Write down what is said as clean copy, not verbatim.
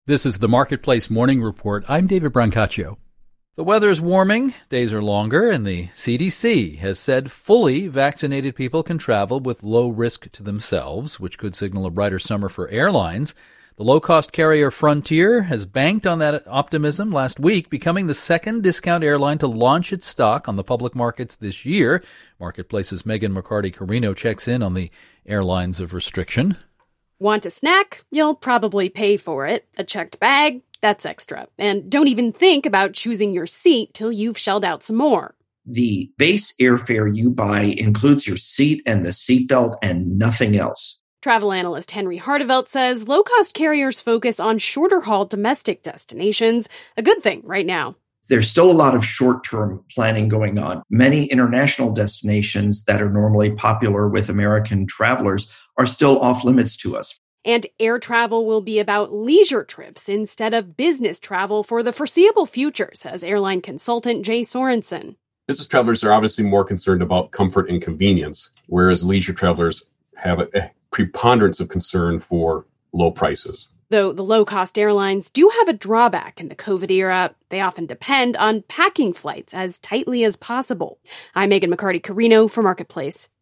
This is the Marketplace Morning Report. I'm David Brancaccio. The weather is warming, days are longer, and the CDC has said fully vaccinated people can travel with low risk to themselves, which could signal a brighter summer for airlines. The low-cost carrier Frontier has banked on that optimism last week, becoming the second discount airline to launch its stock on the public markets this year. Marketplace's Megan McCarty-Carino checks in on the airlines of restriction. Want a snack? You'll probably pay for it. A checked bag? That's extra. And don't even think about choosing your seat till you've shelled out some more. The base airfare you buy includes your seat and the seatbelt and nothing else. Travel analyst Henry Hardevelt says low-cost carriers focus on shorter-haul domestic destinations, a good thing right now. There's still a lot of short-term planning going on. Many international destinations that are normally popular with American travelers are still off limits to us. And air travel will be about leisure trips instead of business travel for the foreseeable future, says airline consultant Jay Sorensen. Business travelers are obviously more concerned about comfort and convenience, whereas leisure travelers have a preponderance of concern for low prices. Though the low-cost airlines do have a drawback in the COVID era, they often depend on packing flights as tightly as possible. I'm Megan McCarty-Carino for Marketplace.